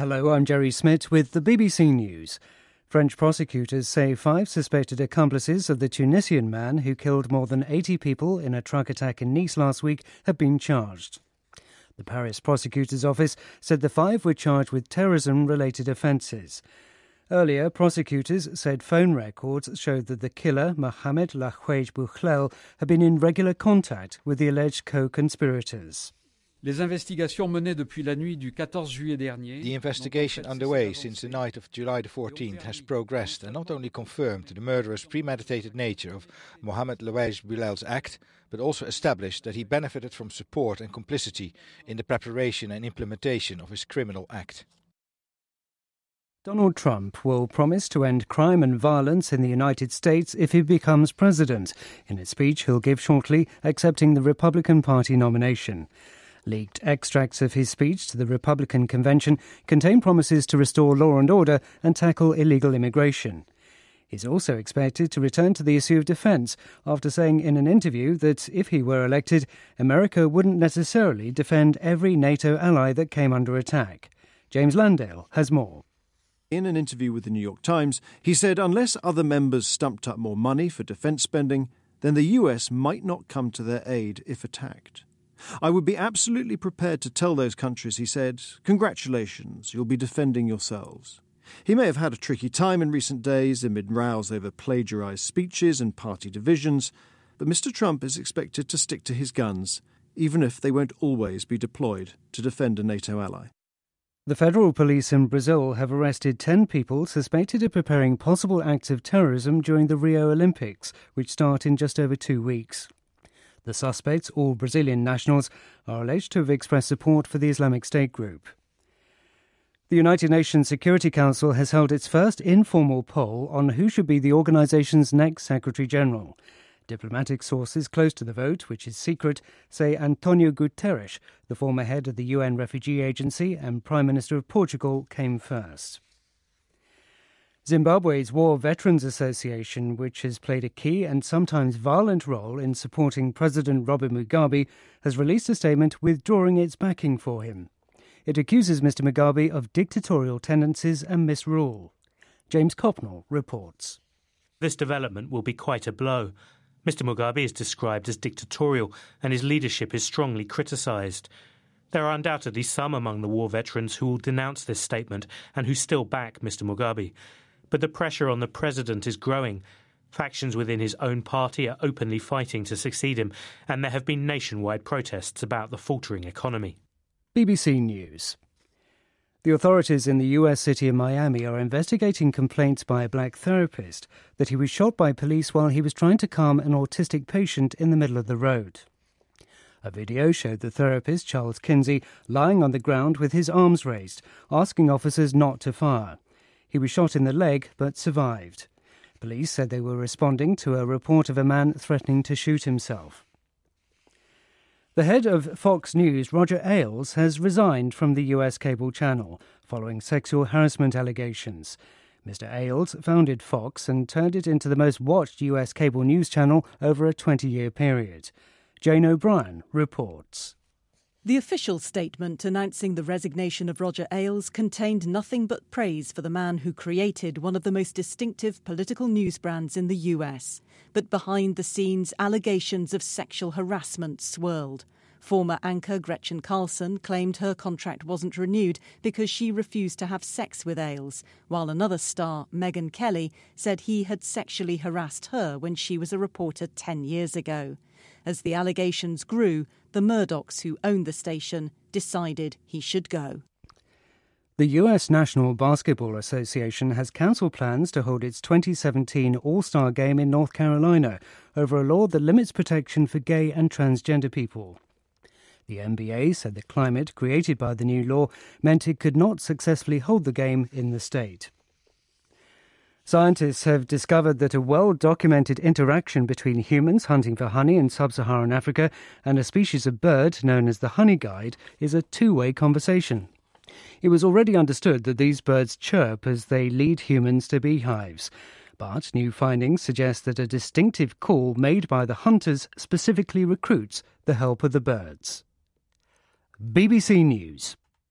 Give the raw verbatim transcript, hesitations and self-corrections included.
Hello, I'm Jerry Smith with the B B C News. French prosecutors say five suspected accomplices of the Tunisian man who killed more than eighty people in a truck attack in Nice last week have been charged. The Paris prosecutor's office said the five were charged with terrorism-related offences. Earlier, prosecutors said phone records showed that the killer, Mohamed Lahouej Bouchlel, had been in regular contact with the alleged co-conspirators. Les investigations menées depuis la nuit du quatorze juillet dernier. The investigation underway since the night of July the fourteenth has progressed and not only confirmed the murderous premeditated nature of Mohamed Lahouej Bouchlel's act, but also established that he benefited from support and complicity in the preparation and implementation of his criminal act. Donald Trump will promise to end crime and violence in the United States if he becomes president, in a speech he'll give shortly, accepting the Republican Party nomination. Leaked extracts of his speech to the Republican convention contain promises to restore law and order and tackle illegal immigration. He's also expected to return to the issue of defence after saying in an interview that if he were elected, America wouldn't necessarily defend every NATO ally that came under attack. James Landale has more. In an interview with the New York Times, he said unless other members stumped up more money for defence spending, then the U S might not come to their aid if attacked. I would be absolutely prepared to tell those countries, he said, congratulations, you'll be defending yourselves. He may have had a tricky time in recent days amid rows over plagiarised speeches and party divisions, but Mister Trump is expected to stick to his guns, even if they won't always be deployed to defend a NATO ally. The federal police in Brazil have arrested ten people suspected of preparing possible acts of terrorism during the Rio Olympics, which start in just over two weeks. The suspects, all Brazilian nationals, are alleged to have expressed support for the Islamic State group. The United Nations Security Council has held its first informal poll on who should be the organisation's next Secretary-General. Diplomatic sources close to the vote, which is secret, say Antonio Guterres, the former head of the U N Refugee Agency and Prime Minister of Portugal, came first. Zimbabwe's War Veterans Association, which has played a key and sometimes violent role in supporting President Robert Mugabe, has released a statement withdrawing its backing for him. It accuses Mister Mugabe of dictatorial tendencies and misrule. James Copnell reports. This development will be quite a blow. Mister Mugabe is described as dictatorial and his leadership is strongly criticised. There are undoubtedly some among the war veterans who will denounce this statement and who still back Mister Mugabe. But the pressure on the president is growing. Factions within his own party are openly fighting to succeed him, and there have been nationwide protests about the faltering economy. B B C News. The authorities in the U S city of Miami are investigating complaints by a black therapist that he was shot by police while he was trying to calm an autistic patient in the middle of the road. A video showed the therapist, Charles Kinsey, lying on the ground with his arms raised, asking officers not to fire. He was shot in the leg but survived. Police said they were responding to a report of a man threatening to shoot himself. The head of Fox News, Roger Ailes, has resigned from the U S cable channel following sexual harassment allegations. Mister Ailes founded Fox and turned it into the most watched U S cable news channel over a twenty-year period. Jane O'Brien reports. The official statement announcing the resignation of Roger Ailes contained nothing but praise for the man who created one of the most distinctive political news brands in the U S. But behind the scenes, allegations of sexual harassment swirled. Former anchor Gretchen Carlson claimed her contract wasn't renewed because she refused to have sex with Ailes, while another star, Megyn Kelly, said he had sexually harassed her when she was a reporter ten years ago. As the allegations grew, the Murdochs, who owned the station, decided he should go. The U S National Basketball Association has cancelled plans to hold its twenty seventeen All-Star Game in North Carolina over a law that limits protection for gay and transgender people. The N B A said the climate created by the new law meant it could not successfully hold the game in the state. Scientists have discovered that a well-documented interaction between humans hunting for honey in sub-Saharan Africa and a species of bird known as the honey guide is a two-way conversation. It was already understood that these birds chirp as they lead humans to beehives, but new findings suggest that a distinctive call made by the hunters specifically recruits the help of the birds. B B C News.